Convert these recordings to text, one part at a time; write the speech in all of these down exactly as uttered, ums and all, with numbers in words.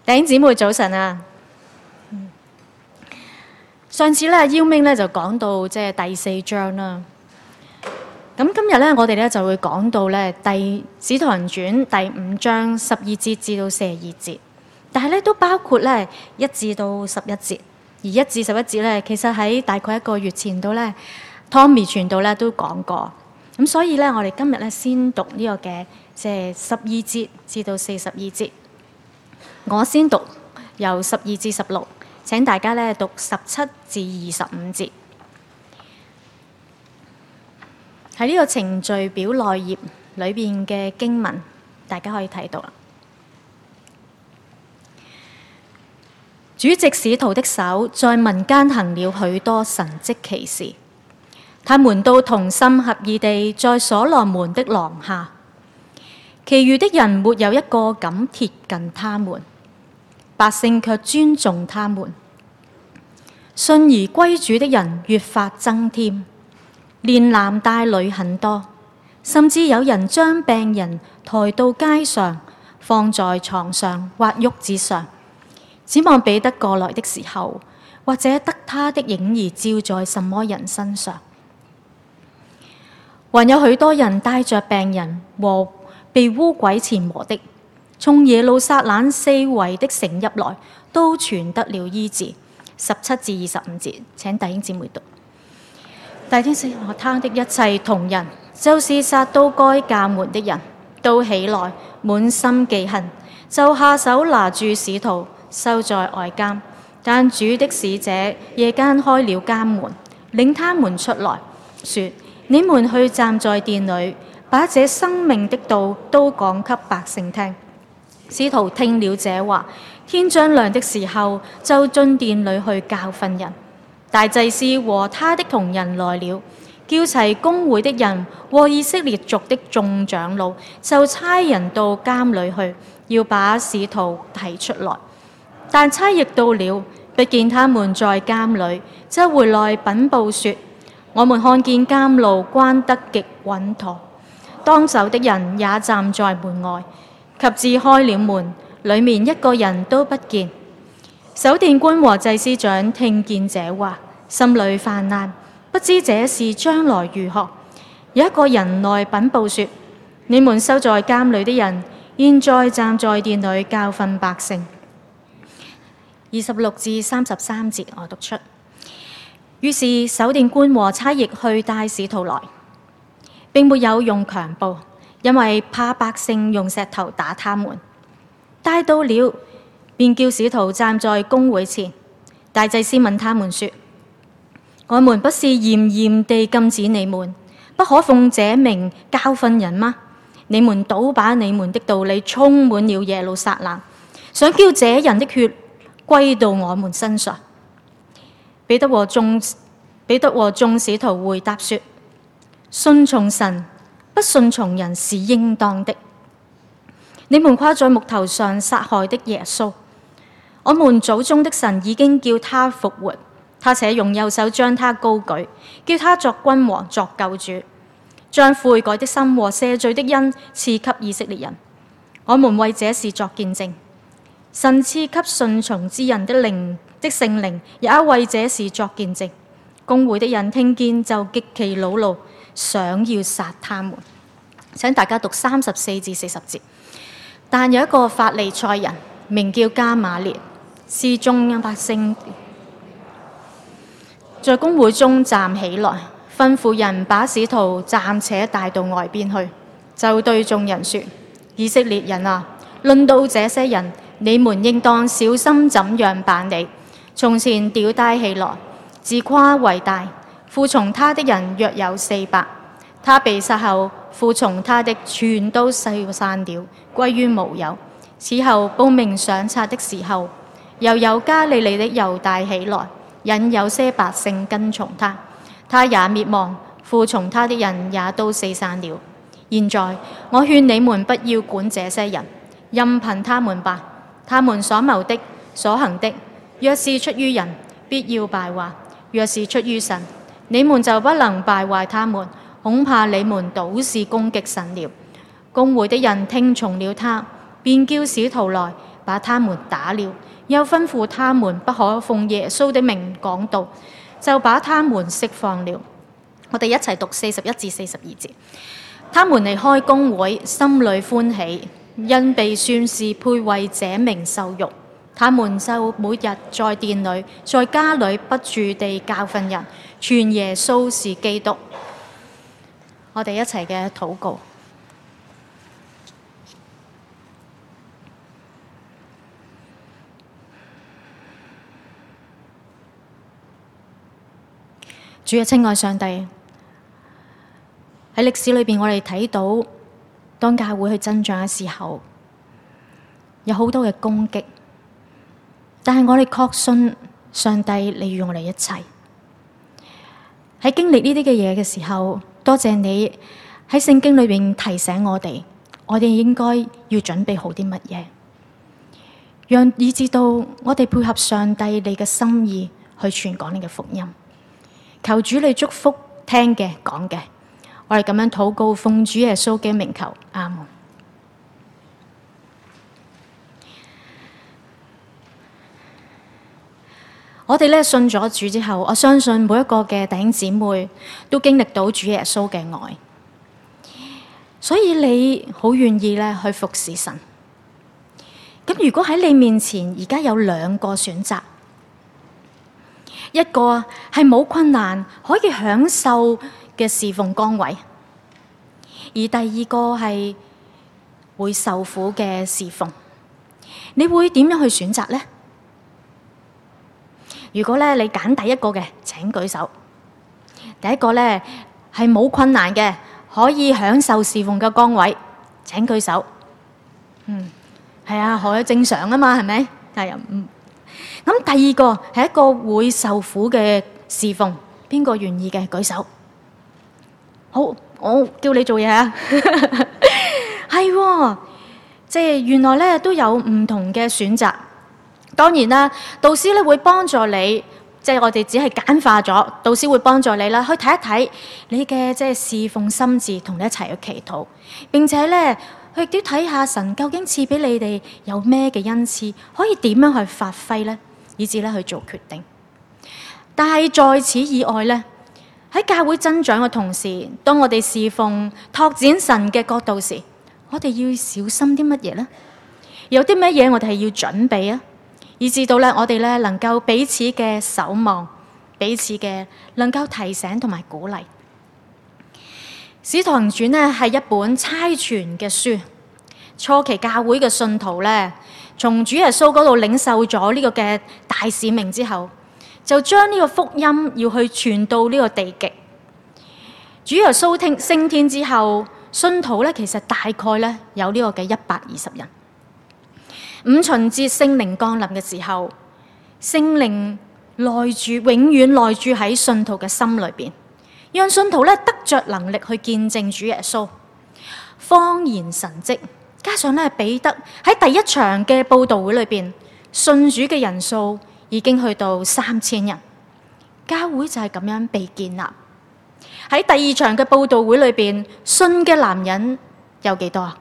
弟兄姊妹早晨啊！上次咧，邀明咧就講到即係第四章啦。咁今日咧，我哋咧就會講到咧《第使徒行傳》第五章十二節至到四十二節，但係咧都包括咧一至到十一節。而一至十一節咧，其實喺大概一個月前度咧，Tommy 傳道咧都講過。咁所以咧，我哋今日咧先讀呢個嘅即係十二節至到四十二節。我先讀由十二至十六，請大家咧讀十七至二十五節。喺呢個程序表內頁裏邊嘅經文，大家可以睇到啦。主藉使徒的手，在民間行了許多神蹟奇事，他們都同心合意地在所羅門的廊下，其餘的人沒有一個敢貼近他們，百姓卻尊重他們。信而歸主的人越發增添，連男帶女很多，甚至有人將病人抬到街上，放在床上或褥子上，指望彼得過來的時候，或者得他的影兒照在什麼人身上。還有許多人帶着病人和被污鬼纏磨的，從耶路撒冷四圍的城入來，都傳得了醫治。十七至二十五節，請弟兄姊妹讀。大天使和他的一切同人，就是撒都該教門的人，都起來，滿心忌恨，就下手拿住使徒，收在外監。但主的使者夜間開了監門，領他們出來，說：你們去站在殿裏，把這生命的道都講給百姓聽。使徒聽了這話，天將亮的時候，就進殿裏去教訓人。大祭司和他的同人來了，叫齊公會的人和以色列族的眾長老，就差人到監裏去，要把使徒提出來。但差役到了，不見他們在監裏，就回來稟報說：我們看見監牢關得極穩妥，當守的人也站在門外，及至開了門，裡面一個人都不見。守殿官和祭司長聽見這話，心裏煩難，不知這事將來如何。有一個人來稟報說：你們收在監裏的人，現在站在殿裏教訓百姓。二十六至三十三節，我讀出。於是守殿官和差役去帶使徒來，並沒有用強暴，因為怕百姓用石頭打他們。帶到了，便叫使徒站在公會前。大祭司問他們說：我們不是嚴嚴地禁止你們，不可奉這名教訓人嗎？你們倒把你們的道理充滿了耶路撒冷，想叫這人的血歸到我們身上。彼得和眾彼得和眾使徒回答說：信從神，不信從人是應當的。你們掛在木頭上殺害的耶穌，我們祖宗的神已經叫他復活，他且用右手將他高舉，叫他作君王，作救主，將悔改的心和赦罪的恩賜給以色列人。我們為這事作見證，神賜給順從之人的靈的聖靈也為這事作見證。公會的人聽見就極其惱怒，想要殺他們。請大家讀三十四至四十節。但有一個法利賽人名叫加瑪列，是眾百姓在公會中站起來，吩咐人把使徒暫且帶到外邊去，就對眾人說：以色列人啊，論到這些人，你們應當小心怎樣辦理。從前掉低起來，自誇為大，附從他的人約有四百。他被殺後，附從他的全都四散了，歸於無有。此後報名上冊的時候，又有加利利的猶大起來，引有些百姓跟從他，他也滅亡，附從他的人也都四散了。現在我勸你們不要管這些人，任憑他們吧。他們所謀的、所行的，若是出於人，必要敗壞；若是出於神，你們就不能敗壞他們。恐怕你們倒是攻擊神了。公會的人聽從了他，便叫使徒來， 把他們打了，又吩咐他們不可奉耶穌的名講道，就把他們釋放了。我哋一齊讀四十一至四十二節。他們離開公會，心裏歡喜，因被算是配為這名受辱。他們就每日在殿裏、在家裏不住地教訓人，傳耶穌是基督。我哋一齊嘅禱告。主嘅親愛上帝，喺歷史裏邊，我哋睇到當教會去增長嘅時候，有好多嘅攻擊，但係我哋確信上帝你與我哋一齊。喺經歷呢啲嘅嘢嘅時候，多謝你喺聖經裏邊提醒我哋，我哋應該要準備好啲乜嘢，讓以至到我哋配合上帝你嘅心意去傳講你嘅福音。求主你祝福聽嘅講嘅，我哋咁樣禱告，奉主耶穌嘅名求，阿門。我哋咧信咗主之後，我相信每一個嘅弟兄姊妹都經歷到主耶穌嘅愛，所以你好願意咧去服侍神。咁如果喺你面前而家有兩個選擇，一個係冇困難可以享受嘅侍奉崗位，而第二個係會受苦嘅侍奉，你會點樣去選擇呢？如果咧你揀第一個嘅，請舉手。第一個咧係冇困難嘅，可以享受侍奉嘅崗位，請舉手。嗯，係啊，好正常啊嘛，係咪？係啊，嗯。咁第二個係一個會受苦嘅侍奉，邊個願意嘅舉手？好，我叫你做嘢啊！係喎，即係原來咧都有唔同嘅選擇。當然啦，導師咧會幫助你，即係我哋只係簡化咗，導師會幫助你啦，去睇一睇你嘅即係侍奉心志，同你一齊去祈禱，並且咧去都睇下神究竟賜俾你哋有咩嘅恩賜，可以點樣去發揮咧？以至咧去做決定，但係在此以外咧，喺教會增長嘅同時，當我哋侍奉拓展神嘅角度時，我哋要小心啲乜嘢咧？有啲乜嘢我哋係要準備啊？以至到咧我哋咧能夠彼此嘅守望，彼此嘅能夠提醒同埋鼓勵。《使徒行傳》咧係一本差傳嘅書，初期教會嘅信徒咧，從主耶穌嗰度領受咗呢個嘅大使命之後，就將呢個福音要去傳到呢個地極。主耶穌聽升天之後，信徒咧其實大概咧有呢個嘅一百二十人。五旬節聖靈降臨嘅時候，聖靈內住，永遠內住喺信徒嘅心裏邊，讓信徒咧得着能力去見證主耶穌，方言神蹟。加上咧，彼得喺第一場嘅佈道會裏邊，信主嘅人數已經去到三千人，教會就係咁樣被建立。喺第二場嘅佈道會裏邊，信嘅男人有幾多啊？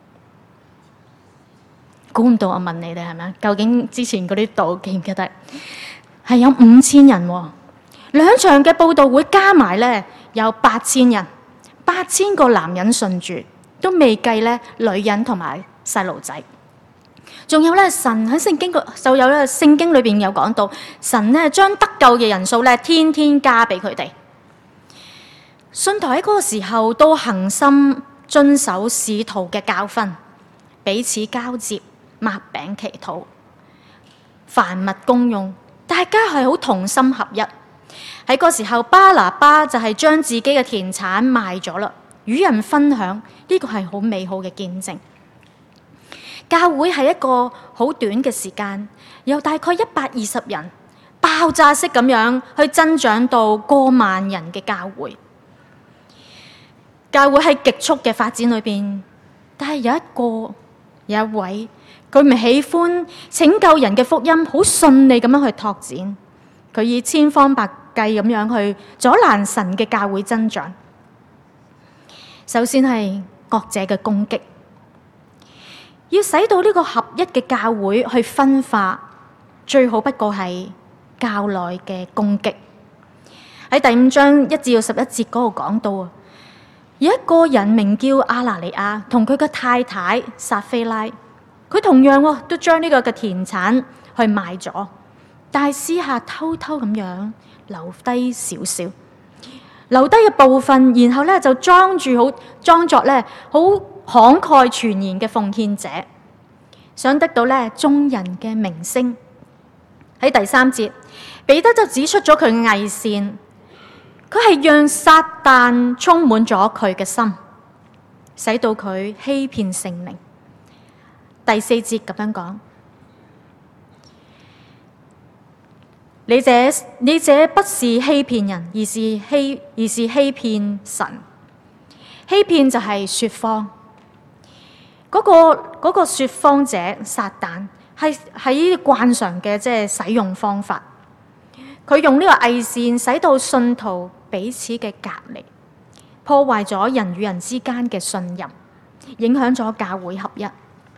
估唔到，我問你哋係咪？究竟之前嗰啲道記唔記得？係有五千人喎，兩場嘅佈道會加埋咧有八千人，八千個男人信主。都未計咧，女人同埋細路仔，仲有咧，神喺聖經個就有咧，聖經裏邊有講到，神咧將得救嘅人數咧天天加俾佢哋。信徒喺嗰個時候都恆心遵守使徒嘅教訓，彼此交接、擘餅祈禱、凡物公用，大家係好同心合一。喺嗰個時候，巴拿巴就係將自己嘅田產賣咗啦。與人分享，呢個係好美好嘅見證。教會係一個好短嘅時間，由大概一百二十人爆炸式咁樣去增長到過萬人嘅教會。教會喺極速嘅發展裏邊，但係有一個有一位，佢唔喜歡拯救人嘅福音，好順利咁樣去拓展，佢以千方百計咁樣去阻攔神嘅教會增長。首先係惡者嘅攻擊， 要使到呢個合一嘅教會去分化，最好不過係教內嘅攻擊。喺第五章一至到十一節嗰度講到啊，有一個人名叫亞拿尼亞，同佢嘅太太撒非拉，佢同樣喎都將呢個嘅田產去賣咗，但係私下偷偷咁樣留低少少，留低嘅部分，然後咧就裝住好裝作咧好慷慨全然嘅奉獻者，想得到咧眾人嘅名聲。喺第三節，彼得就指出咗佢嘅偽善，佢係讓撒旦充滿咗佢嘅心，使到佢欺騙聖靈。第四節咁樣講，你這你這不是欺騙人，而是欺而是欺騙神。欺騙就係說謊，嗰、那個嗰、那個說謊者撒旦係喺慣常嘅即係使用方法，佢用呢個偽善使到信徒彼此嘅隔離，破壞咗人與人之間嘅信任，影響咗教會合一。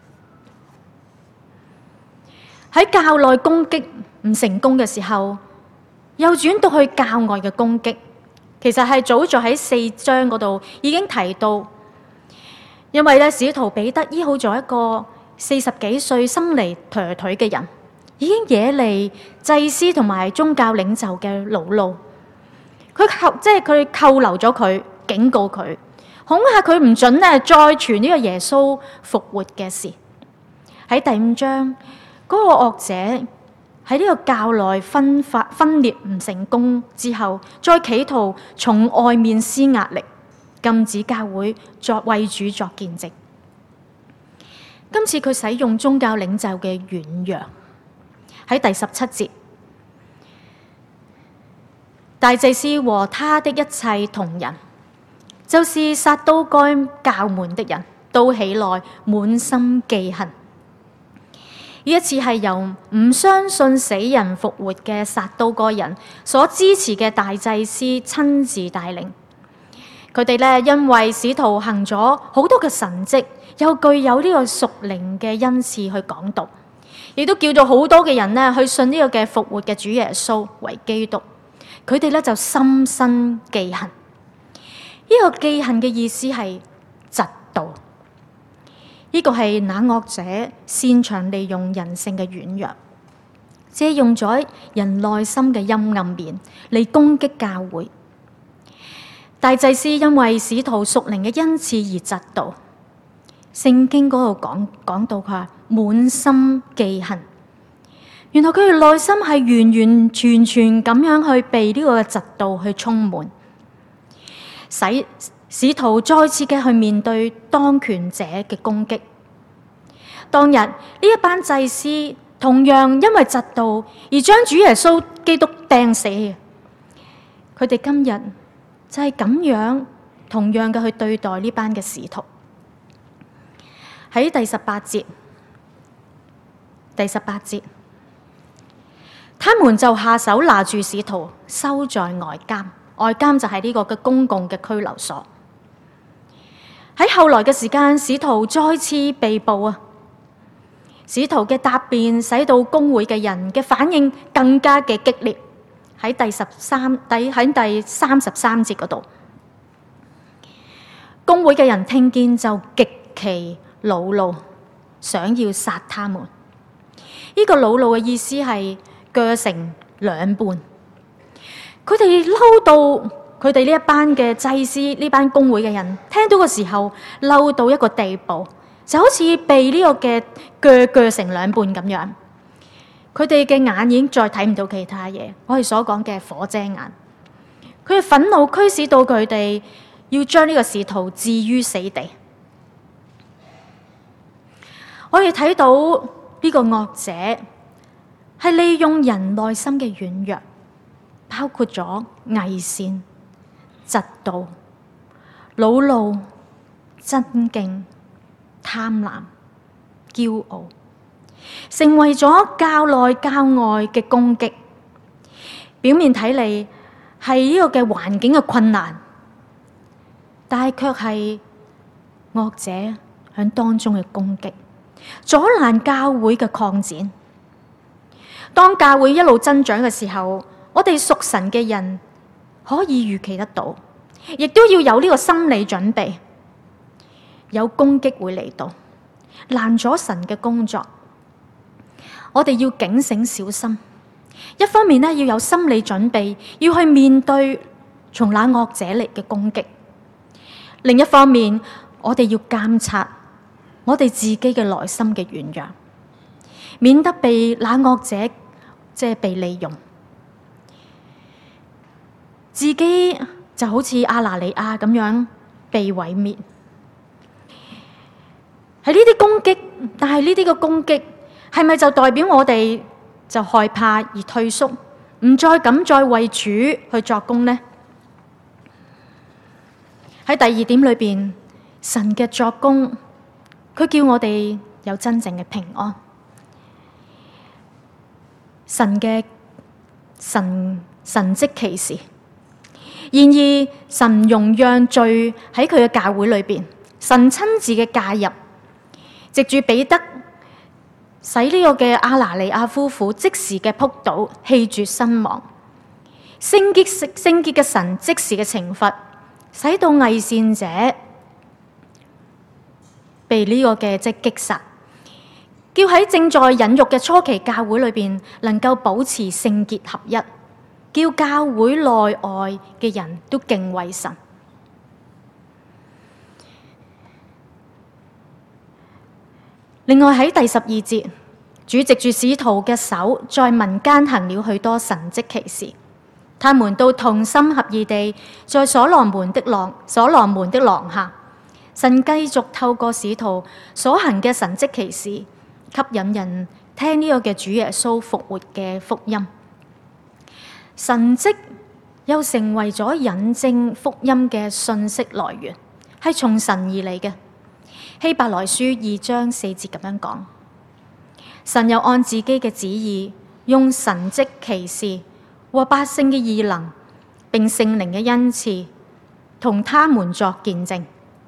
喺教內攻擊唔成功嘅時候，又轉到去教外嘅攻擊。其實係早在喺四章嗰度已經提到，因為咧使徒彼得醫好咗一個四十幾歲生嚟瘸腿嘅人，已經惹嚟祭司同埋宗教領袖嘅惱怒。佢扣即係佢扣留咗佢，警告佢，恐嚇佢唔准咧再傳呢個耶穌復活嘅事。喺第五章嗰、那個惡者喺呢個教內分發分裂唔成功之後，再企圖從外面施壓力，禁止教會作為主作見證。今次佢使用宗教領袖嘅軟弱。喺第十七節，大祭司和他的一切同人，就是撒都該教門的人，都起來滿心忌恨。呢一次係由唔相信死人復活嘅撒都該人所支持嘅大祭司親自帶領。佢哋咧因為使徒行咗好多嘅神蹟，又具有呢個屬靈嘅恩賜去講道，亦都叫做好多嘅人咧去信呢個嘅復活嘅主耶穌為基督。佢哋咧就心生忌恨。呢、這個忌恨嘅意思係嫉妒。呢、這個係那惡者擅長利用人性嘅軟弱，借用咗人內心嘅陰暗面嚟攻擊教會。大祭司因為使徒屬靈嘅恩賜而嫉妒。聖經嗰度講講到佢話滿心忌恨，原來佢哋內心係完完全全咁樣去被呢個嫉妒去充滿，使使徒再次嘅去面對當權者嘅攻擊。當日呢一班祭司同樣因為嫉妒而將主耶穌基督釘死嘅，佢哋今日就係咁樣同樣嘅去對待呢班嘅使徒。喺第十八節，第十八節，他們就下手拿住使徒，收在外監。外監就係呢個嘅公共嘅拘留所。喺後來嘅時間，使徒再次被捕啊！使徒嘅答辯使到公會嘅人嘅反應更加嘅激烈。喺第十三第喺第三十三節嗰度，公會嘅人聽見就極其惱怒，想要殺他們。呢、這個惱怒嘅意思係鋸成兩半。佢哋嬲到佢哋呢一班嘅祭司，呢班公會嘅人聽到嘅時候，嬲到一個地步，就好似被呢個嘅鋸鋸成兩半咁樣。佢哋嘅眼已經再睇唔到其他嘢，我哋所講嘅火遮眼。佢哋憤怒驅使到佢哋要將呢個使徒置於死地。我哋睇到呢個惡者係利用人內心嘅軟弱，包括咗偽善、嫉妒、惱怒、爭競、貪婪、驕傲，成為咗教內教外嘅攻擊。表面睇嚟係呢個嘅環境嘅困難，但係卻係惡者喺當中嘅攻擊， 阻攔教會嘅擴展。當教會一路增長嘅時候，我哋屬神嘅人可以預期得到，亦都要有呢個心理準備，有攻擊會嚟到，攔咗神嘅工作。我哋要警醒小心，一方面呢，要有心理準備，要去面對從那惡者嚟嘅攻擊；另一方面，我哋要監察我哋自己嘅內心嘅軟弱，免得被那惡者即係被利用。自己就好似亞拿尼亞咁樣被毀滅。係呢啲攻擊，但係呢啲嘅攻擊係咪就代表我哋就害怕而退縮，唔再敢再為主去作工呢？喺第二點裏邊，神嘅作工，佢叫我哋有真正嘅平安。神嘅神神蹟奇事。然而，神容讓罪喺佢嘅教會裏邊，神親自嘅介入，藉住彼得，使呢個嘅亞拿尼亞夫婦即時嘅仆倒，氣絕身亡。聖潔聖潔嘅神即時嘅懲罰，使到偽善者被呢個嘅即擊殺，叫喺正在引育嘅初期教會裏邊，能夠保持聖潔合一。叫教會內外嘅人都敬畏神。另外喺第十二節，主藉住使徒嘅手，在民間行了許多神蹟奇事。他們都同心合意地在所羅門的廊所羅門的廊下，神繼續透過使徒所行嘅神蹟奇事，吸引人聽呢個嘅主耶穌復活嘅福音。神蹟又成為咗引證福音嘅信息來源，係從神而嚟嘅。希伯來書二章四節咁樣講，神又按自己嘅旨意，用神蹟奇事和百姓嘅異能，並聖靈嘅恩賜，同他們作見證。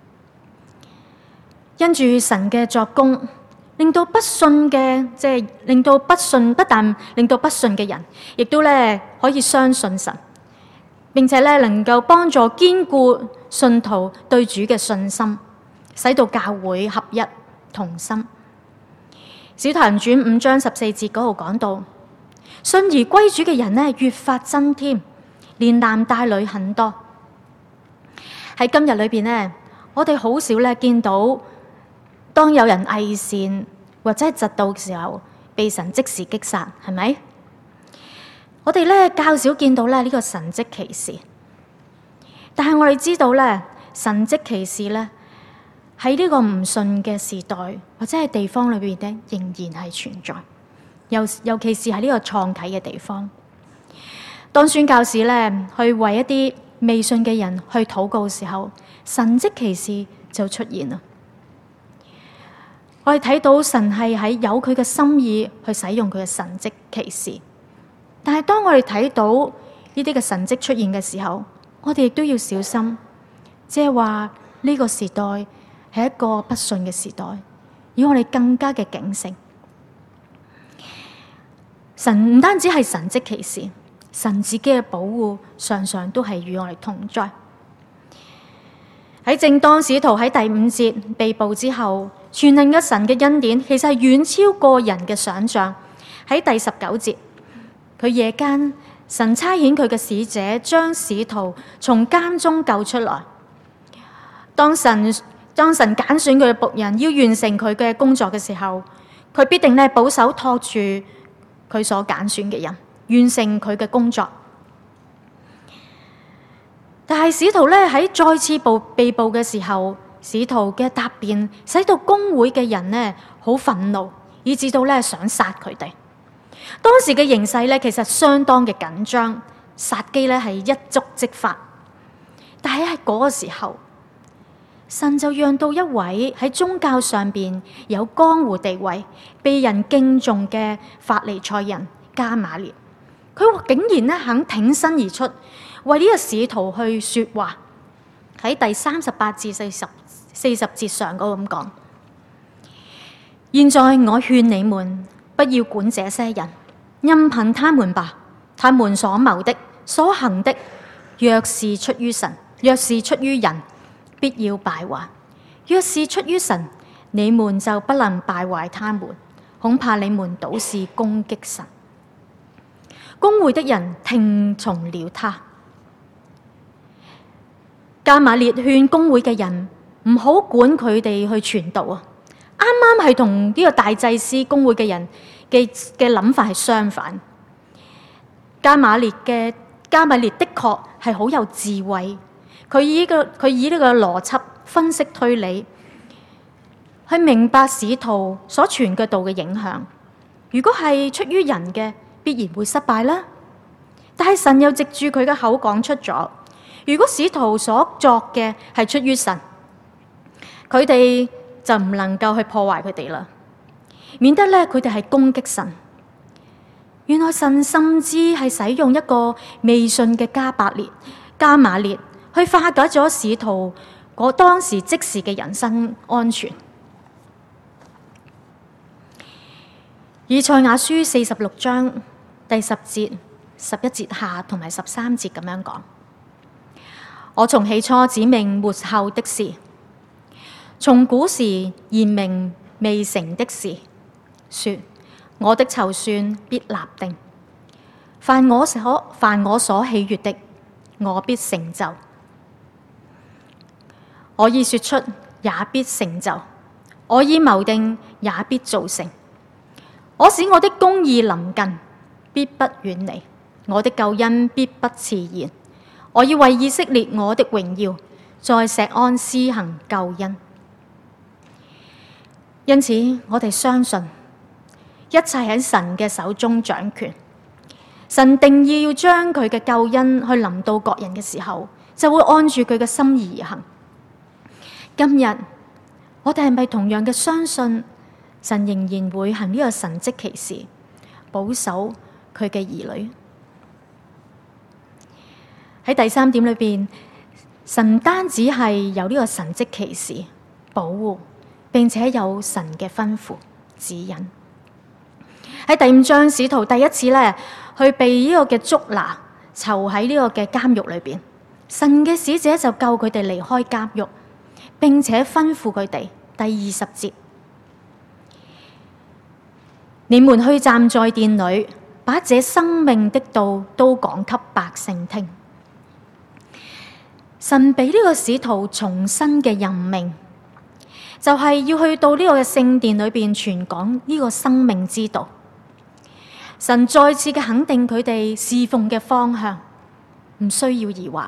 因住神嘅作工，令到不信嘅，即係令到不信，不但令到不信嘅人，亦都咧可以相信神，並且咧能夠幫助堅固信徒對主嘅信心，使到教會合一同心。使徒行傳五章十四節嗰度講到，信而歸主嘅人咧越發增添，連男帶女很多。喺今日裏邊咧，我哋好少咧見到，當有人偽善或者係嫉妒嘅時候，被神即時擊殺，係咪？我哋咧較少見到咧呢個神蹟奇事，但係我哋知道咧，神蹟奇事咧喺呢個唔信嘅時代或者係地方裏邊咧，仍然係存在。尤尤其是喺呢個創啟嘅地方，當宣教士咧去為一啲未信嘅人去禱告嘅時候，神蹟奇事就出現啦。我哋睇到神係喺有佢嘅心意去使用佢嘅神蹟奇事，但係當我哋睇到呢啲嘅神蹟出現嘅時候，我哋亦都要小心，即係話呢個時代係一個不信嘅時代，要我哋更加嘅警醒。神唔單止係神蹟奇事，神自己嘅保護常常都係與我哋同在。喺正當使徒喺第五節被捕之後，全能嘅神嘅恩典其實係遠超過人嘅想象。喺第十九節，佢夜間神差遣佢嘅使者將使徒從監中救出來。當神當神揀選佢嘅僕人要完成佢嘅工作嘅時候，佢必定咧保守托住佢所揀選嘅人，完成佢嘅工作。但係使徒咧喺再次捕被捕嘅時候，使徒嘅答辯使到公會嘅人呢好憤怒，以致到咧想殺佢哋。當時嘅形勢咧其實相當嘅緊張，殺機咧係一觸即發。但係喺嗰個時候，神就讓到一位喺宗教上邊有江湖地位、被人敬重嘅法利賽人加瑪列，佢竟然咧肯挺身而出，為呢個使徒去說話。喺第三十八至四十四十節上嗰度咁講， 現在我勸你們，不要管這些人，任憑他們吧。他們所謀的、所行的，若是出於神，若是出於人，必要敗壞；若是出於神，你們就不能敗壞他們。恐怕你們倒是攻擊神。公會的人聽從了他。迦瑪列勸公會嘅人唔好管佢哋去傳道啊！啱啱係同呢個大祭司公會嘅人嘅嘅諗法係相反。迦瑪列嘅迦瑪列的確係好有智慧，佢以呢個佢以呢個邏輯分析推理，去明白使徒所傳嘅道嘅影響。如果係出於人嘅，必然會失敗啦。但係神又藉住佢嘅口講出咗，如果使徒所作嘅係出於神，佢哋就唔能夠去破壞佢哋啦，免得咧佢哋係攻擊神。原來神甚至係使用一個未信嘅迦百列、迦瑪列去化解咗使徒嗰當時即時嘅人身安全。以賽亞書四十六章第十節、十一節下同埋十三節咁樣講：我從起初指明末後的事，從古時言明未成的事，說我的籌算必立定，凡我所凡我所喜悅的，我必成就。我已說出，也必成就；我已謀定，也必造成。我使我的公義臨近，必不遠離；我的救恩必不遲延。我要為以色列我的榮耀，在錫安施行救恩。因此，我哋相信一切喺神嘅手中掌權。神定意要將佢嘅救恩去臨到各人嘅時候，就會按住佢嘅心意而行。今日我哋係咪同樣嘅相信神仍然會行呢個神蹟奇事，保守佢嘅兒女？喺第三點裏邊，神唔單止係有呢個神蹟奇事保護，並且有神嘅吩咐指引。喺第五章，使徒第一次咧去被呢個嘅捉拿，囚喺呢個嘅監獄裏邊，神嘅使者就救佢哋離開監獄，並且吩咐佢哋，第二十節：你們去站在殿裏，把這生命的道都講給百姓聽。神俾呢個使徒重新嘅任命，就係要去到呢個嘅聖殿裏邊傳講呢個生命之道。神再次嘅肯定佢哋侍奉嘅方向，唔需要疑惑。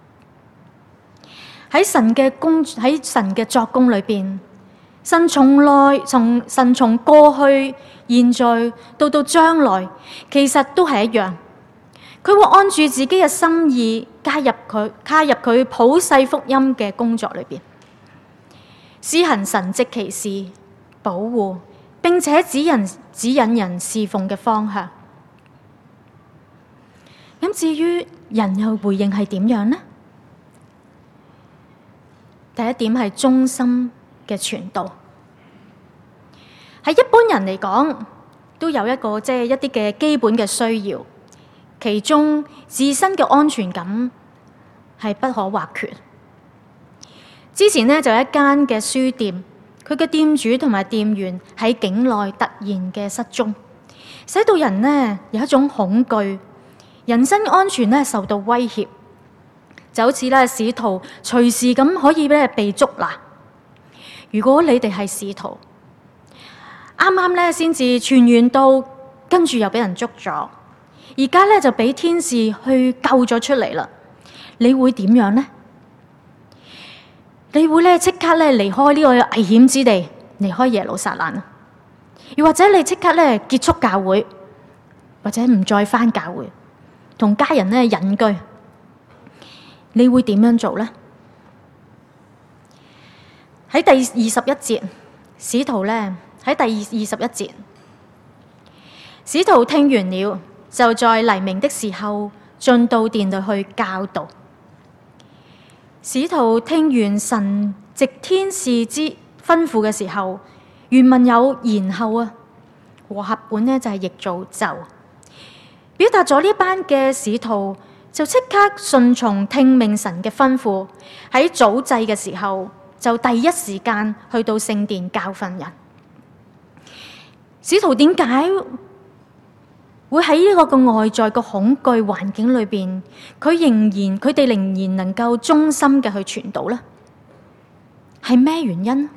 喺神嘅工喺神嘅作工裏邊，神從來從神從過去、現在到到將來，其實都係一樣。佢會按住自己嘅心意加入佢加入佢普世福音嘅工作裏邊，施行神蹟奇事，保護，並且指引指引人侍奉嘅方向。咁至於人又回應係點樣呢？第一點係忠心嘅傳道。喺一般人嚟講，都有一個即係一啲嘅基本嘅需要，其中自身嘅安全感係不可或缺。之前呢，就有一間嘅書店，佢嘅店主同埋店員喺境內突然嘅失蹤，使到人呢有一種恐懼，人身安全呢受到威脅，就好似咧使徒隨時咁可以咧被捉拿。如果你哋係使徒，啱啱咧先至傳完道，跟住又俾人捉咗，而家咧就俾天使去救咗出嚟啦，你會點樣呢？你會咧即刻咧離開呢個危險之地，離開耶路撒冷啊？又或者你即刻咧結束教會，或者唔再返教會，同家人咧隱居？你會點樣做呢？喺第二十一節，使徒咧喺第二二十一節，使徒聽完了，就在黎明的時候進到殿裏去教導。使徒聽完神藉天使之吩咐嘅時候， 原文有然後啊，和合本呢就係譯做就，表達咗呢班嘅使徒就即刻順從聽命神嘅吩咐，喺早祭嘅時候就第一時間去到聖殿教訓人。使徒點解會喺呢個嘅外在嘅恐懼環境裏邊，佢仍然佢哋仍然能夠忠心嘅去傳道呢？係咩原因？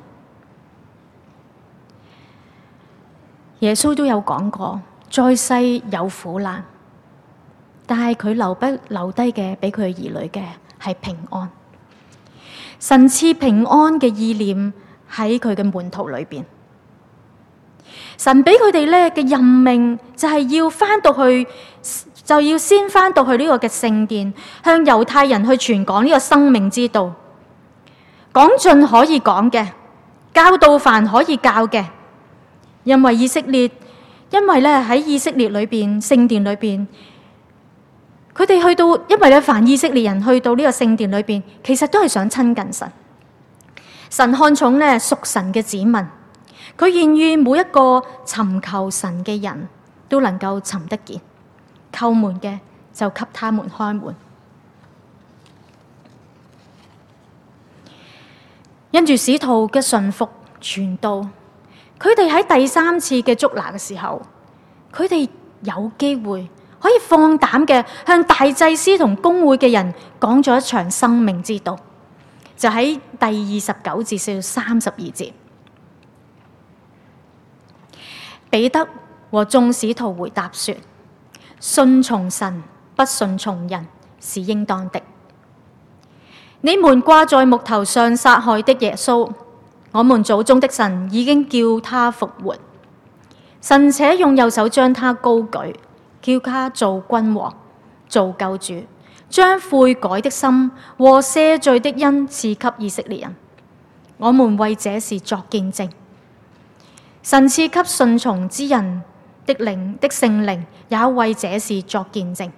耶穌都有講過，在世有苦難，但係佢留不留低嘅俾佢兒女嘅係平安。神賜平安嘅意念喺佢嘅門徒裏邊。神俾佢哋咧嘅任命就係要翻到去，就要先翻到去呢個嘅聖殿，向猶太人去傳講呢個生命之道，講盡可以講嘅，教導凡可以教嘅。因為以色列，因為咧喺以色列裏邊聖殿裏邊，佢哋去到，因為咧凡以色列人去到呢個聖殿裏邊，其實都係想親近神。神看重咧屬神嘅子民，佢願意每一個尋求神嘅人都能夠尋得見，叩門嘅就給他們開門。因住使徒嘅順服傳道，佢哋喺第三次嘅捉拿嘅時候，佢哋有機會可以放膽嘅向大祭司同公會嘅人講咗一場生命之道，就喺第二十九至至三十二節。彼得和眾使徒回答說：信從神，不信從人，是應當的。你們掛在木頭上殺害的耶穌，我們祖宗的神已經叫他復活，神且用右手將他高舉，叫他做君王，做救主，將悔改的心和赦罪的恩賜給以色列人。我們為這事作見證。神賜給順從之人的靈的聖靈，也為這事作見證。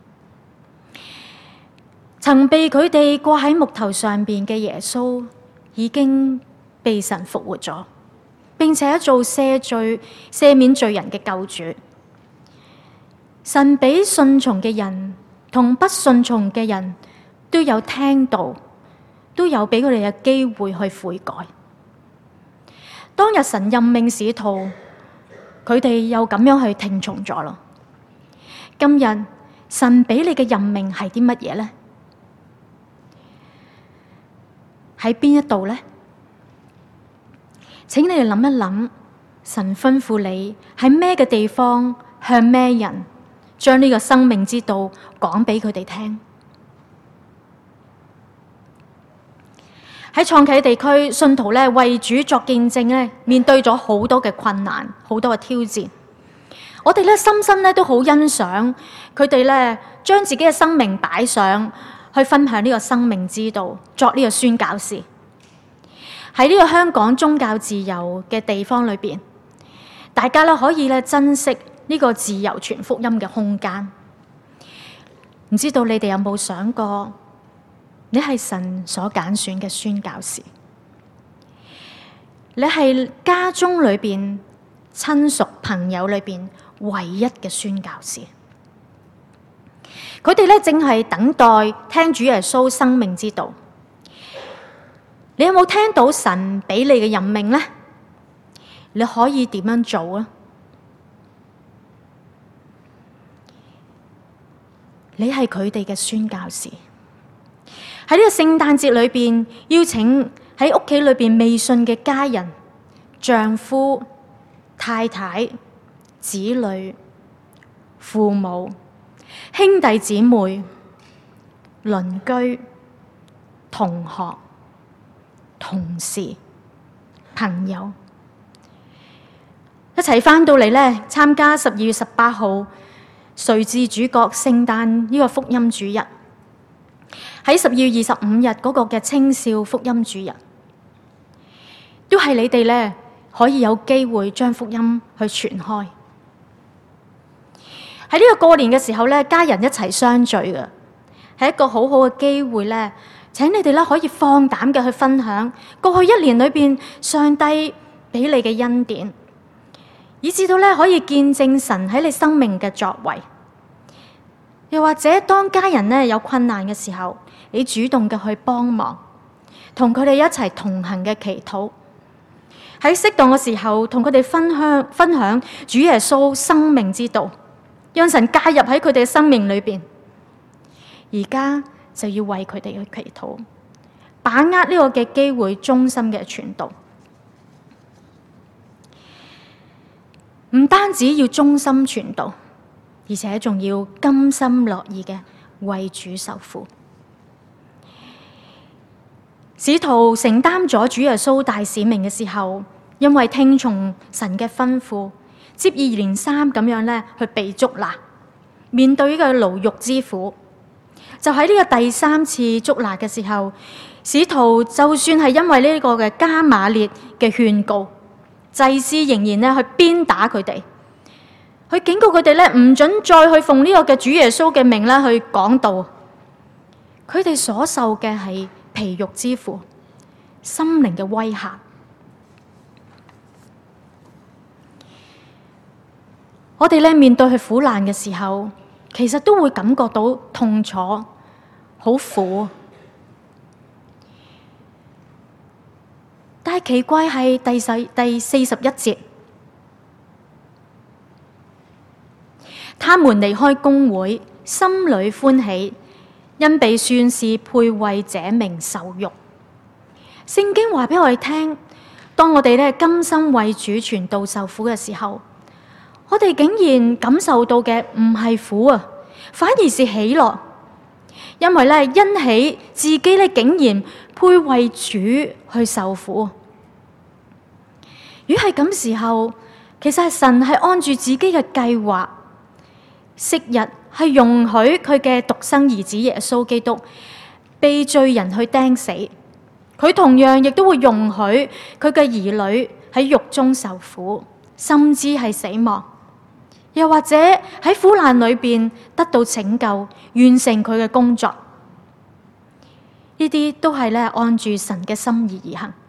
曾被佢哋掛喺木頭上邊嘅耶穌，已經被神復活咗，並且做赦罪、赦免罪人嘅救主。神俾順從嘅人同不順從嘅人都有聽到，都有俾佢哋嘅機會去悔改。當日神任命使徒，佢哋又咁樣去聽從咗咯。今日神俾你嘅任命係啲乜嘢呢？喺邊一度呢？請你哋諗一諗，神吩咐你喺咩嘅地方，向咩人將呢個生命之道講俾佢哋聽。喺創啟地區，信徒咧為主作見證咧，面對咗好多嘅困難，好多嘅挑戰。我哋咧深深咧都好欣賞佢哋咧，將自己嘅生命擺上去分享呢個生命之道，作呢個宣教士。喺呢個香港宗教自由嘅地方裏邊，大家咧可以咧珍惜呢個自由傳福音嘅空間。唔知道你哋有冇想過，你係神所揀選嘅宣教士，你係家中裏邊親屬朋友裏邊唯一嘅宣教士。佢哋咧正係等待聽主耶穌生命之道。你有冇聽到神俾你嘅任命呢？你可以點樣做啊？你係佢哋嘅宣教士。喺呢個聖誕節裏邊，邀請喺屋企裏邊未信嘅家人、丈夫、太太、子女、父母、兄弟姊妹、鄰居、同學、同事、朋友，一齊返到嚟咧，參加十二月十八號誰是主角聖誕呢個福音主日。喺十二月二十五日嗰個嘅青少福音主日，都係你哋咧可以有機會將福音去傳開。喺呢個過年嘅時候咧，家人一齊相聚嘅，係一個好好嘅機會咧。請你哋咧可以放膽嘅去分享過去一年裏邊上帝俾你嘅恩典，以至到咧可以見證神喺你生命嘅作為。又或者當家人咧有困難嘅時候，你主動嘅去幫忙，同佢哋一齊同行嘅祈禱，喺適當嘅時候同佢哋分享分享主耶穌生命之道，讓神介入喺佢哋嘅生命裏邊。而家就要為佢哋去祈禱，把握呢個嘅機會，忠心嘅傳道。唔單止要忠心傳道，而且仲要甘心樂意嘅為主受苦。使徒承擔咗主耶穌大使命嘅時候，因為聽從神嘅吩咐，接二連三咁樣咧去被捉拿，面對呢個牢獄之苦。就喺呢個第三次捉拿嘅時候，使徒就算係因為呢個嘅加瑪列嘅勸告，祭司仍然咧去鞭打佢哋，去警告佢哋咧唔准再去奉呢個嘅主耶穌嘅名咧去講道。佢哋所受嘅係皮肉之苦，心靈嘅威嚇。我哋咧面對佢苦難嘅時候，其實都會感覺到痛楚，好苦。但係奇怪係第四第四十一節，他們離開公會，心裏歡喜，因被算是配為這名受辱。聖經話俾我哋聽，當我哋咧甘心為主傳道受苦嘅時候，我哋竟然感受到嘅唔係苦啊，反而是喜樂，因為咧欣喜自己咧竟然配為主去受苦。如果係咁時候，其實係神係按住自己嘅計劃，昔日係容許佢嘅獨生兒子耶穌基督被罪人去釘死，佢同樣亦都會容許佢嘅兒女喺獄中受苦，甚至係死亡。又或者喺苦難裏邊得到拯救，完成佢嘅工作，呢啲都係咧按住神嘅心意而行。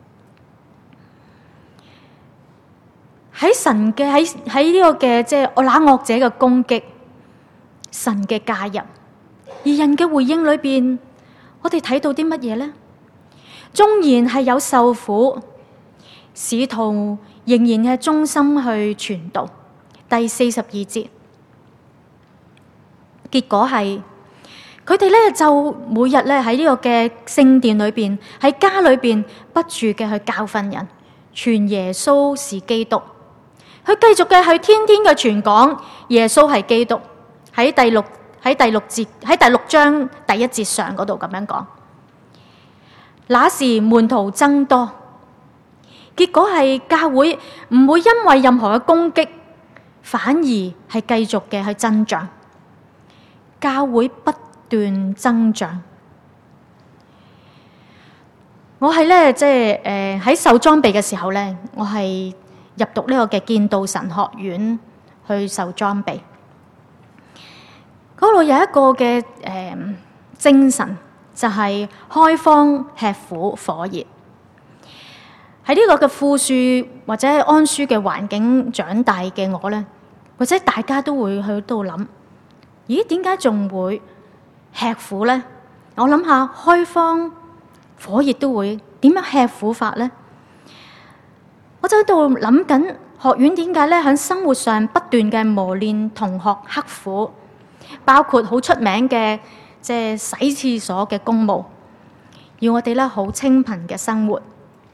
喺神嘅喺喺呢個嘅即係我那惡者嘅攻擊，神嘅介入，而人嘅回應裏邊，我哋睇到啲乜嘢呢？縱然係有受苦，使徒仍然係忠心去傳道。第四十二節，結果係佢哋咧就每日咧喺呢個嘅聖殿裏邊，喺家裏邊不住嘅去教訓人，傳耶穌是基督。佢繼續嘅去天天嘅傳講耶穌係基督。喺第六喺第六節喺第六章第一節上嗰度咁樣講。那時門徒增多，結果係教會唔會因為任何嘅攻擊，反而係繼續嘅去增長，教會不斷增長。我係咧即係誒喺受裝備嘅時候咧，我係入讀呢個嘅建道神學院去受裝備。嗰度有一個嘅誒、呃、精神，就係、是、開荒吃苦火熱。喺呢個嘅富庶或者安舒嘅環境長大嘅我咧，或者大家都會去度諗，咦？點解仲會吃苦咧？我諗下開荒火熱都會點樣吃苦法咧？我就喺度諗緊學院點解咧喺生活上不斷嘅磨練同學刻苦，包括好出名嘅即係洗廁所嘅公務，要我哋咧好清貧嘅生活。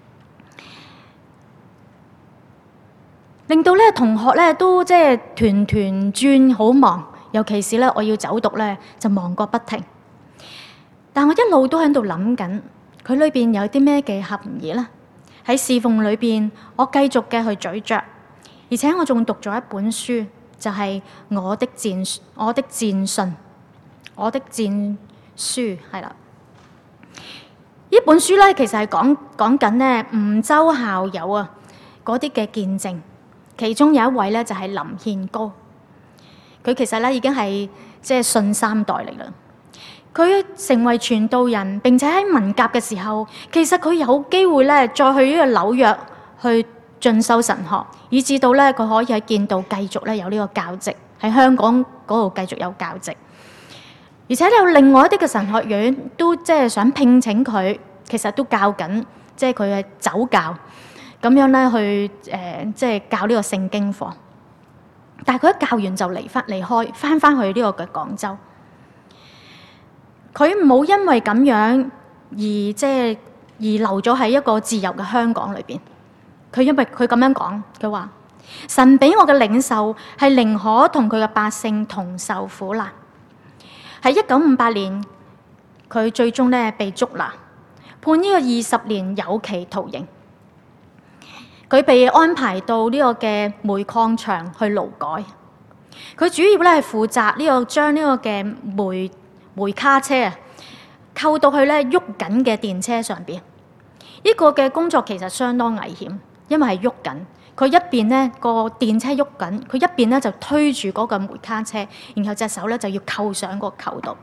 令到咧同學咧都即係團團轉好忙，尤其是咧我要走讀咧就忙個不停。但我一路都喺度諗緊，佢裏邊有啲咩嘅含義咧？喺侍奉裏邊，我繼續嘅去咀嚼，而且我仲讀咗一本書，就係、是、我的戰我的戰信，我的戰書係啦。呢本書咧其實係講講緊咧梧州校友啊嗰啲嘅見證。其中有一位咧就係林獻高，佢其實咧已經係即係信三代嚟啦。佢成為傳道人，並且喺文革嘅時候，其實佢有機會咧再去呢個紐約去進修神學，以至到咧佢可以喺建道繼續咧有呢個教職，喺香港嗰度繼續有教職。而且有另外一啲嘅神學院都即係想聘請佢，其實都教緊，即係佢嘅走教咁樣咧去誒、呃，即係教呢個聖經課。但係佢一教完就離翻離開，翻翻去呢個嘅廣州。佢冇因為咁樣而即係而留咗喺一個自由嘅香港裏邊。佢因為佢咁樣講，佢話神俾我嘅領袖係寧可同佢嘅百姓同受苦難。喺一九五八年，佢最終咧被捉拿，判呢個二十年有期徒刑。佢被安排到呢個嘅煤礦場去勞改。佢主要咧係負責呢個將呢個嘅煤煤卡車啊扣到去咧喐緊嘅電車上邊。呢個嘅工作其實相當危險，因為係喐緊。佢一邊咧個電車喐緊，佢一邊咧就推住嗰個煤卡車，然後隻手咧就要扣上個扣度。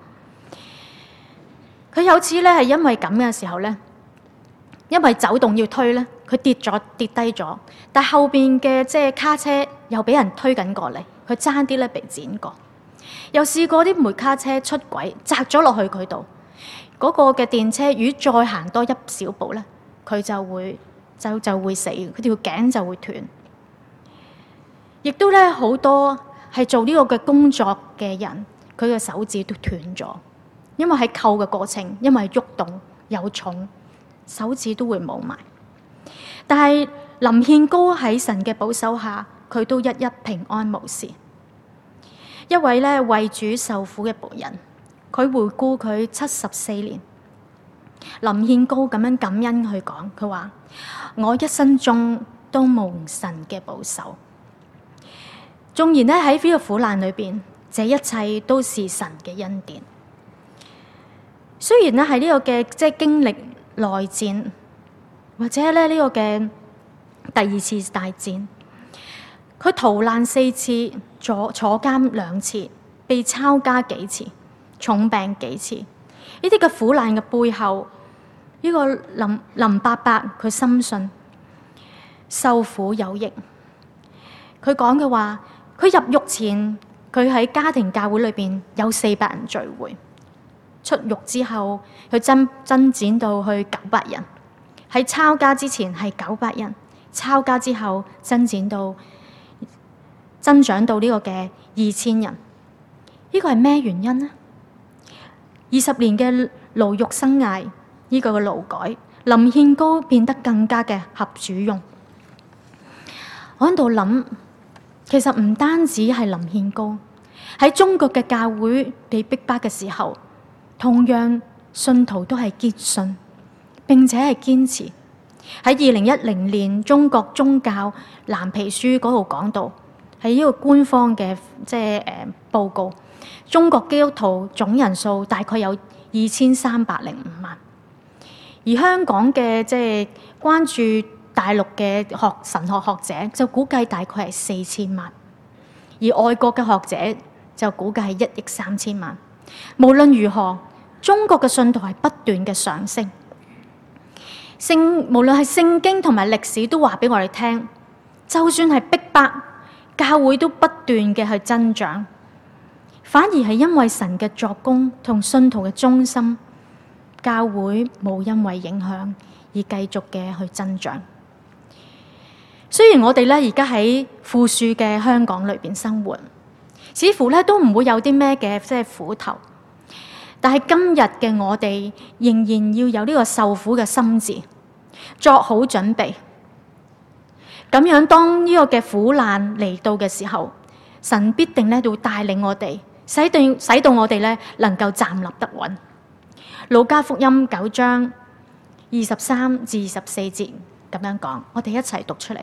佢有次咧係因為咁嘅時候咧，因為走動要推咧，佢跌咗跌低咗，但後邊嘅即係卡車又俾人推緊過嚟，佢爭啲咧被剪過。又試過啲煤卡車出軌，砸咗落去佢度，嗰、嗰個嘅電車如果再行多一小步咧，佢就會。就就會死，佢條頸就會斷。亦都咧好多係做呢個嘅工作嘅人，佢嘅手指都斷咗，因為喺扣嘅過程，因為喐動有重，手指都會冇埋。但係林獻高喺神嘅保守下，佢都一一平安無事。一位咧為主受苦嘅僕人，佢回顧佢七十四年，林獻高咁樣感恩去講，佢話：我一生中都蒙神嘅保守，縱然咧喺呢個苦難裏邊，這一切都是神嘅恩典。雖然咧喺呢個嘅即係經歷內戰，或者咧呢個嘅第二次大戰，佢逃難四次，坐坐監兩次，被抄家幾次，重病幾次。呢啲嘅苦難嘅背後，呢、這個林林伯伯佢深信受苦有益。佢講嘅話，佢入獄前，佢喺家庭教會裏邊有四百人聚會。出獄之後，佢增增展到去九百人。喺抄家之前係九百人，抄家之後增展到增長到呢個嘅二千人。呢個係咩原因呢？二十年嘅牢獄生涯，呢、這個嘅勞改，林獻高變得更加嘅合主用。我喺度諗，其實唔單止係林獻高，喺中國嘅教會被逼迫嘅時候，同樣信徒都係堅信並且係堅持。喺二零一零年中國宗教藍皮書嗰度講到，係呢個官方嘅即係誒報告，中國基督徒總人數大概有二千三百零五萬，而香港嘅即係關注大陸嘅學神學學者就估計大概係四千萬，而外國嘅學者就估計係一億三千萬。無論如何，中國嘅信徒係不斷嘅上升。聖無論係聖經同埋歷史都話俾我哋聽，就算係逼迫，教會都不斷嘅去增長。反而係因為神嘅作工同信徒嘅忠心，教會冇因為影響而繼續嘅去增長。雖然我哋咧而家喺富庶嘅香港裏邊生活，似乎咧都唔會有啲咩嘅即係苦頭，但係今日嘅我哋仍然要有呢個受苦嘅心志，作好準備。咁樣當呢個嘅苦難嚟到嘅時候，神必定咧會帶領我哋，使到使到我哋咧能夠站立得穩。路加福音九章二十三至二十四節咁樣講，我哋一齊讀出嚟。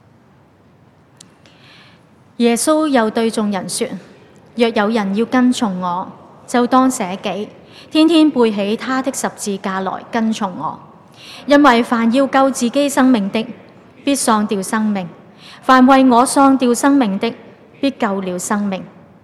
耶穌又對眾人說：若有人要跟從我，就當捨己，天天背起他的十字架來跟從我。因為凡要救自己生命的，必喪掉生命；凡為我喪掉生命的，必救了生命。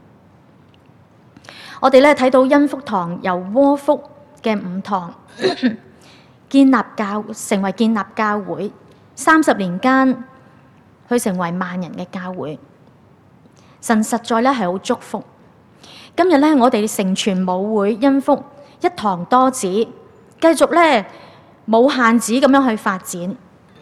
我哋咧睇到恩福堂由窩福嘅五堂建立教，成為建立教會三十年間， 去成為萬人嘅教會。神實在咧係好祝福。今日咧，我哋成全母會恩福一堂多子，繼續咧冇限制咁樣去發展。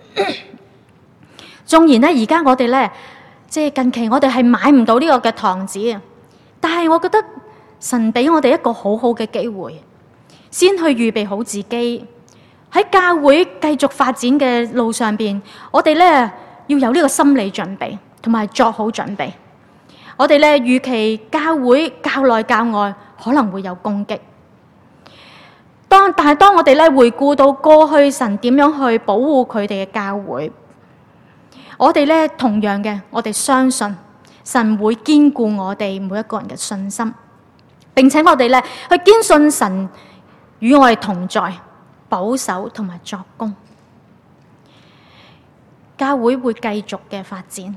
縱然咧，而家我哋咧，即係近期我哋係買唔到呢個嘅堂子啊，但係我覺得神俾我哋一個好好嘅機會，先去預備好自己喺教會繼續發展嘅路上邊，我哋咧要有呢個心理準備，同埋作好準備。我哋咧預期教會教內教外可能會有攻擊。當但係當我哋咧回顧到過去神點樣去保護佢哋嘅教會，我哋咧同樣嘅，我哋相信神會堅固我哋每一個人嘅信心，並且我哋咧去堅信神與我哋同在，保守同埋作工。教會會繼續嘅發展。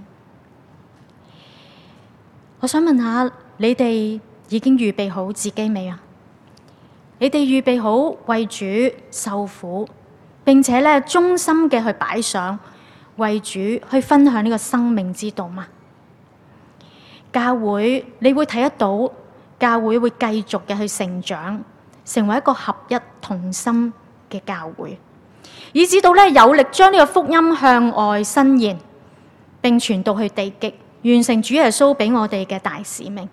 我想問下你哋已經預備好自己未啊？你哋預備好為主受苦，並且咧忠心嘅去擺上，為主去分享呢個生命之道嗎？教會你會睇得到，教會會繼續嘅去成長，成為一個合一同心嘅教會，以至到咧有力將呢個福音向外伸延，並傳到去地極，完成主耶穌俾我哋嘅大使命。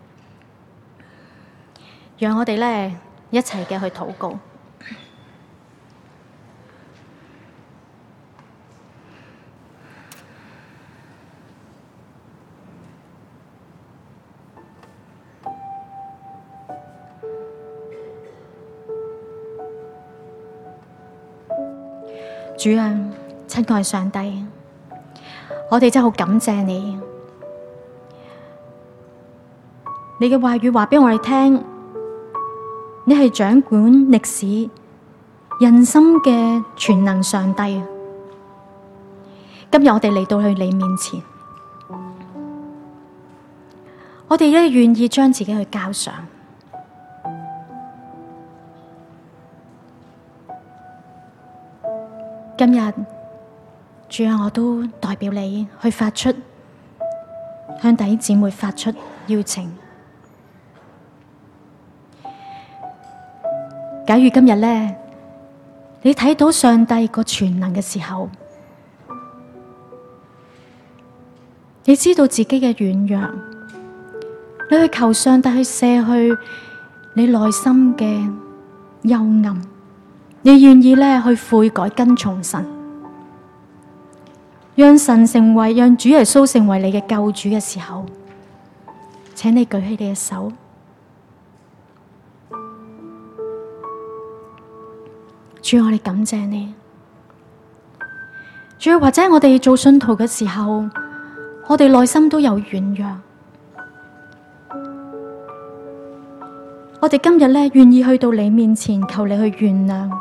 讓我哋咧一齊嘅去禱告。主啊，親愛上帝，我哋真係好感謝你。你嘅話語話俾我哋聽，你係掌管歷史、人心嘅全能上帝。今日我哋嚟到去你面前，我哋咧願意將自己去交上。今日主啊，我都代表你去發出，向弟兄姊妹發出邀請。假如今日咧，你睇到上帝個全能嘅時候，你知道自己嘅軟弱，你去求上帝去卸去你內心嘅幽暗，你願意咧去悔改跟從神，讓神成為，讓主耶穌成為你嘅救主嘅時候，請你舉起你嘅手。主，我哋感謝你。主，或者我哋做信徒嘅時候，我哋內心都有軟弱。我哋今日咧願意去到你面前，求你去原諒。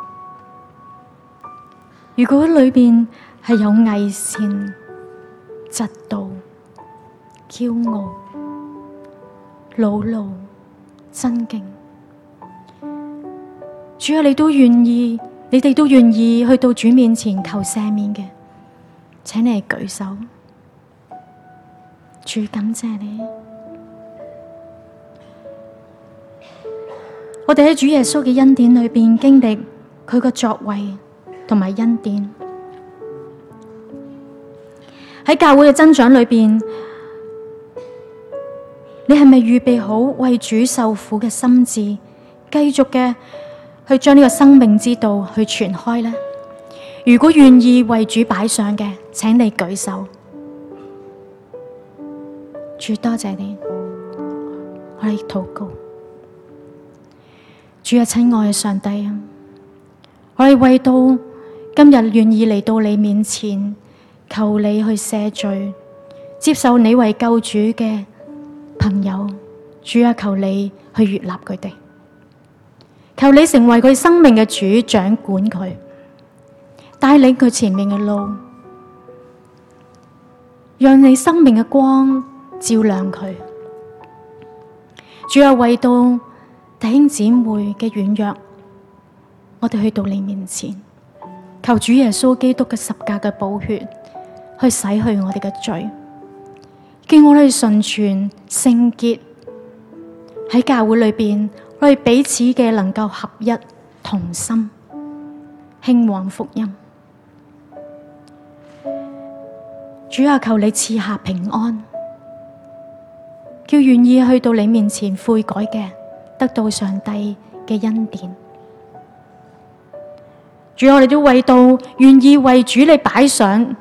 如果裏邊係有偽善、嫉妒、驕傲、惱怒、爭競，主啊，你都願意。你哋都願意去到主面前求赦免嘅，請你舉手。主，感謝你。我哋喺主耶穌嘅恩典裏邊經歷佢個作為同埋恩典。喺教會嘅增長裏邊，你係咪預備好為主受苦嘅心志，繼續嘅去將呢個生命之道去傳開呢？如果願意為主擺上嘅，請你舉手。主，多謝你，我哋禱告。主啊，親愛嘅上帝啊，我哋為到今日願意嚟到你面前，求你去赦罪，接受你為救主嘅朋友。主啊，求你去悅納佢哋。求你成為佢生命嘅主，掌管佢，帶領佢前面嘅路，讓你生命嘅光照亮佢。主啊，為到弟兄姊妹嘅軟弱，我哋去到你面前，求主耶穌基督嘅十架嘅寶血去洗去我哋嘅罪，叫我哋純全聖潔。喺教會裏邊，我哋彼此嘅能夠合一同心，興旺福音。主啊，求你賜下平安，叫願意去到你面前悔改嘅，得到上帝嘅恩典。主，我哋都為到願意為主你擺上，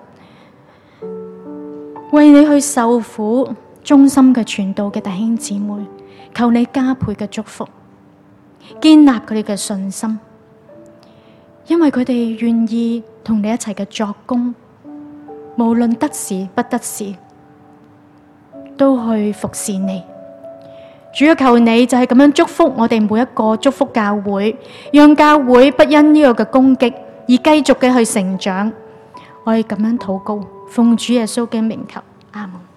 為你去受苦、忠心嘅傳道嘅弟兄姊妹，求你加倍嘅祝福，建立佢哋嘅信心，因為佢哋願意同你一齊嘅作工，無論得時不得時，都去服侍你。主要求你就係咁樣祝福我哋每一個，祝福教會，讓教會不因呢個嘅攻擊而繼續嘅去成長。我哋咁樣禱告，奉主耶穌嘅名求，阿門。